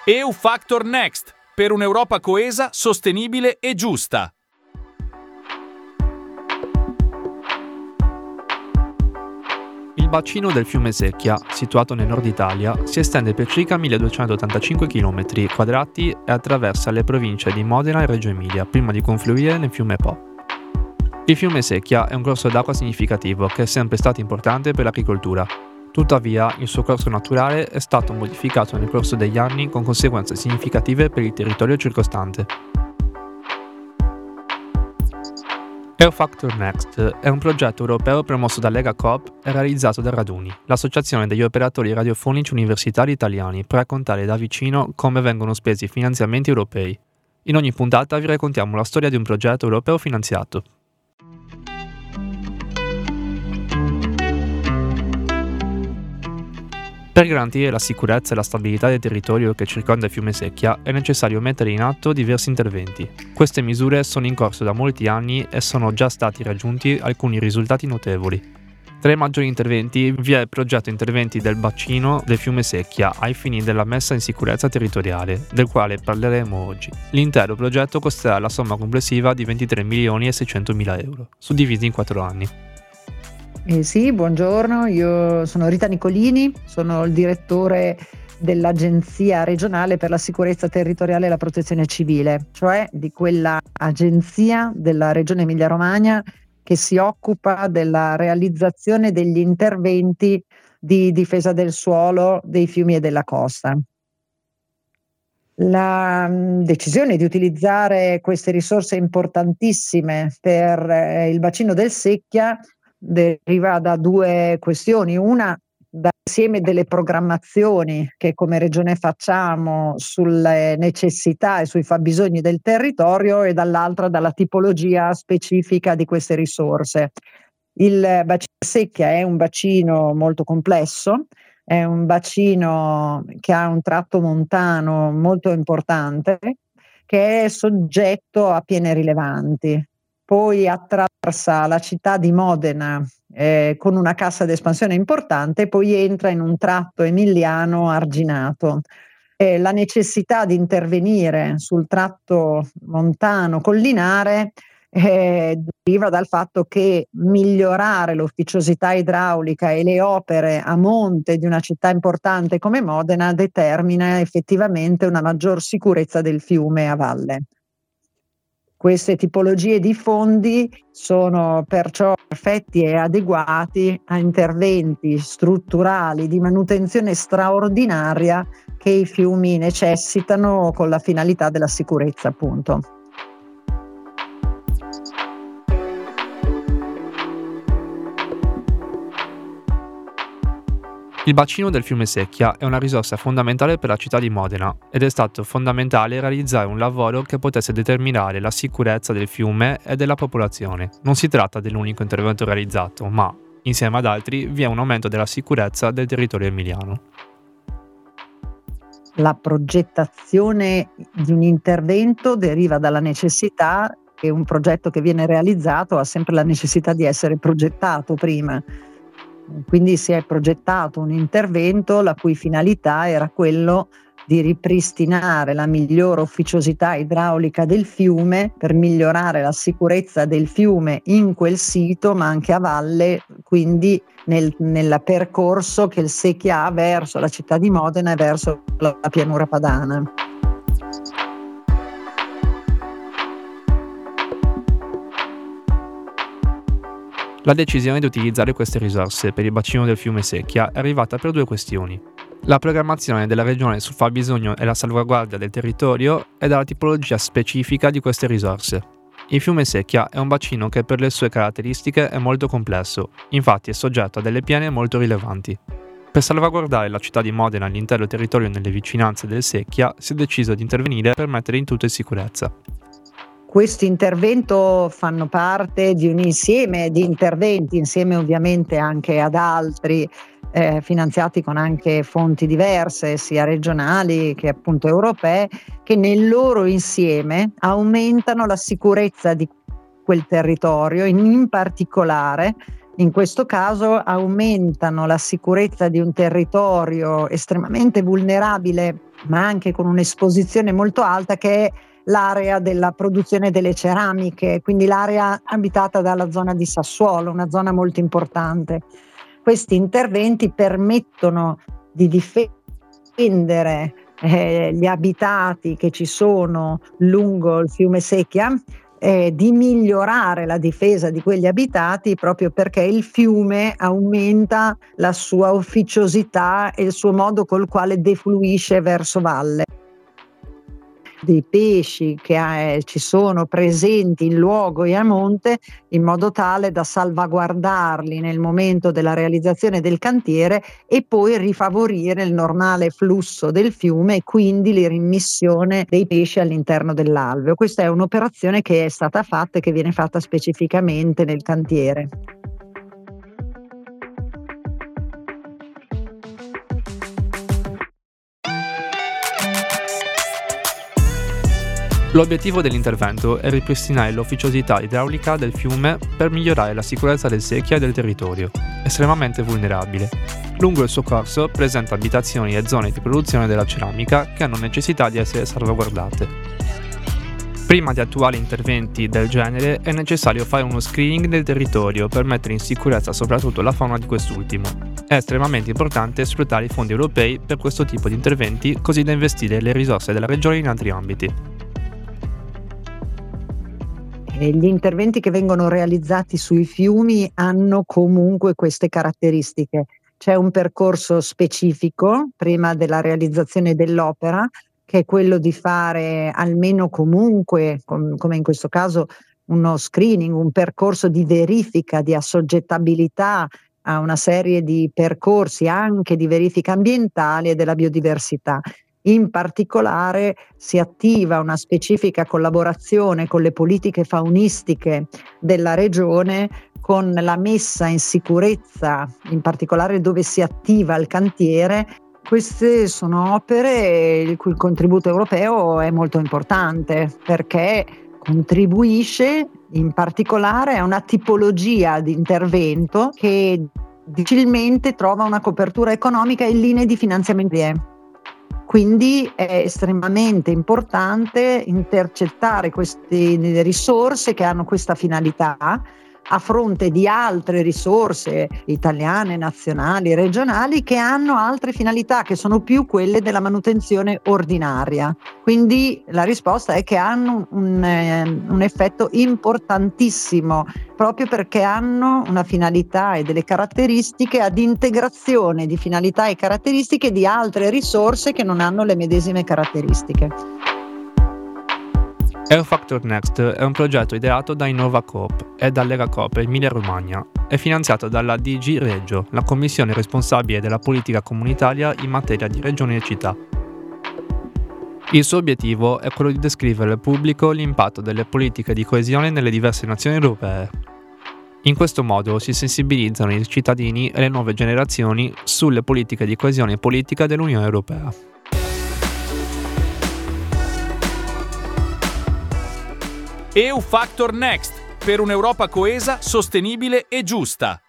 EU Factor Next, per un'Europa coesa, sostenibile e giusta. Il bacino del fiume Secchia, situato nel nord Italia, si estende per circa 1285 km quadrati e attraversa le province di Modena e Reggio Emilia prima di confluire nel fiume Po. Il fiume Secchia è un corso d'acqua significativo che è sempre stato importante per l'agricoltura. Tuttavia, il suo corso naturale è stato modificato nel corso degli anni con conseguenze significative per il territorio circostante. EU Factor Next è un progetto europeo promosso da Lega Coop e realizzato da Raduni, l'associazione degli operatori radiofonici universitari italiani, per raccontare da vicino come vengono spesi i finanziamenti europei. In ogni puntata vi raccontiamo la storia di un progetto europeo finanziato. Per garantire la sicurezza e la stabilità del territorio che circonda il fiume Secchia è necessario mettere in atto diversi interventi. Queste misure sono in corso da molti anni e sono già stati raggiunti alcuni risultati notevoli. Tra i maggiori interventi vi è il progetto interventi del bacino del fiume Secchia ai fini della messa in sicurezza territoriale, del quale parleremo oggi. L'intero progetto costerà la somma complessiva di 23.600.000 euro, suddivisi in 4 anni. Sì, buongiorno, io sono Rita Nicolini, sono il direttore dell'Agenzia regionale per la sicurezza territoriale e la protezione civile, cioè di quella agenzia della Regione Emilia-Romagna che si occupa della realizzazione degli interventi di difesa del suolo, dei fiumi e della costa. La decisione di utilizzare queste risorse importantissime per il bacino del Secchia deriva da 2 questioni. Una, dall'insieme delle programmazioni che come regione facciamo sulle necessità e sui fabbisogni del territorio, e dall'altra dalla tipologia specifica di queste risorse. Il bacino Secchia è un bacino molto complesso, è un bacino che ha un tratto montano molto importante, che è soggetto a piene rilevanti. Poi attraversa la città di Modena con una cassa d'espansione importante e poi entra in un tratto emiliano arginato. La necessità di intervenire sul tratto montano collinare deriva dal fatto che migliorare l'ufficiosità idraulica e le opere a monte di una città importante come Modena determina effettivamente una maggior sicurezza del fiume a valle. Queste tipologie di fondi sono perciò perfetti e adeguati a interventi strutturali di manutenzione straordinaria che i fiumi necessitano con la finalità della sicurezza, appunto. Il bacino del fiume Secchia è una risorsa fondamentale per la città di Modena ed è stato fondamentale realizzare un lavoro che potesse determinare la sicurezza del fiume e della popolazione. Non si tratta dell'unico intervento realizzato, ma, insieme ad altri, vi è un aumento della sicurezza del territorio emiliano. La progettazione di un intervento deriva dalla necessità che un progetto che viene realizzato ha sempre la necessità di essere progettato prima. Quindi si è progettato un intervento la cui finalità era quello di ripristinare la migliore ufficiosità idraulica del fiume per migliorare la sicurezza del fiume in quel sito, ma anche a valle, quindi nel percorso che il Secchia ha verso la città di Modena e verso la pianura padana. La decisione di utilizzare queste risorse per il bacino del fiume Secchia è arrivata per 2 questioni. La programmazione della regione sul fabbisogno e la salvaguardia del territorio e dalla tipologia specifica di queste risorse. Il fiume Secchia è un bacino che per le sue caratteristiche è molto complesso, infatti è soggetto a delle piene molto rilevanti. Per salvaguardare la città di Modena e l'intero territorio nelle vicinanze del Secchia si è deciso di intervenire per mettere in tutto in sicurezza. Questo intervento fanno parte di un insieme di interventi, insieme ovviamente anche ad altri, finanziati con anche fonti diverse, sia regionali che appunto europee, che nel loro insieme aumentano la sicurezza di quel territorio, in particolare In questo caso aumentano la sicurezza di un territorio estremamente vulnerabile, ma anche con un'esposizione molto alta, che è l'area della produzione delle ceramiche, quindi l'area abitata dalla zona di Sassuolo, una zona molto importante. Questi interventi permettono di difendere gli abitati che ci sono lungo il fiume Secchia, di migliorare la difesa di quegli abitati, proprio perché il fiume aumenta la sua ufficiosità e il suo modo col quale defluisce verso valle. Dei pesci che ci sono presenti in luogo e a monte, in modo tale da salvaguardarli nel momento della realizzazione del cantiere e poi rifavorire il normale flusso del fiume e quindi l'immissione dei pesci all'interno dell'alveo. Questa è un'operazione che è stata fatta e che viene fatta specificamente nel cantiere. L'obiettivo dell'intervento è ripristinare l'ufficiosità idraulica del fiume per migliorare la sicurezza del Secchia e del territorio, estremamente vulnerabile. Lungo il suo corso presenta abitazioni e zone di produzione della ceramica che hanno necessità di essere salvaguardate. Prima di attuare interventi del genere è necessario fare uno screening del territorio per mettere in sicurezza soprattutto la fauna di quest'ultimo. È estremamente importante sfruttare i fondi europei per questo tipo di interventi, così da investire le risorse della regione in altri ambiti. Gli interventi che vengono realizzati sui fiumi hanno comunque queste caratteristiche. C'è un percorso specifico prima della realizzazione dell'opera, che è quello di fare almeno comunque, come in questo caso, uno screening, un percorso di verifica, di assoggettabilità a una serie di percorsi anche di verifica ambientale e della biodiversità. In particolare si attiva una specifica collaborazione con le politiche faunistiche della regione, con la messa in sicurezza, in particolare dove si attiva il cantiere. Queste sono opere il cui contributo europeo è molto importante, perché contribuisce in particolare a una tipologia di intervento che difficilmente trova una copertura economica in linee di finanziamento. Quindi è estremamente importante intercettare queste risorse che hanno questa finalità a fronte di altre risorse italiane, nazionali, regionali, che hanno altre finalità, che sono più quelle della manutenzione ordinaria. Quindi la risposta è che hanno un effetto importantissimo, proprio perché hanno una finalità e delle caratteristiche ad integrazione di finalità e caratteristiche di altre risorse che non hanno le medesime caratteristiche. EUFactor Next è un progetto ideato da InnovaCoop e dall'Eracoop Emilia-Romagna. È finanziato dalla DG Regio, la commissione responsabile della politica comunitaria in materia di regioni e città. Il suo obiettivo è quello di descrivere al pubblico l'impatto delle politiche di coesione nelle diverse nazioni europee. In questo modo si sensibilizzano i cittadini e le nuove generazioni sulle politiche di coesione politica dell'Unione Europea. EUFactor Next, per un'Europa coesa, sostenibile e giusta.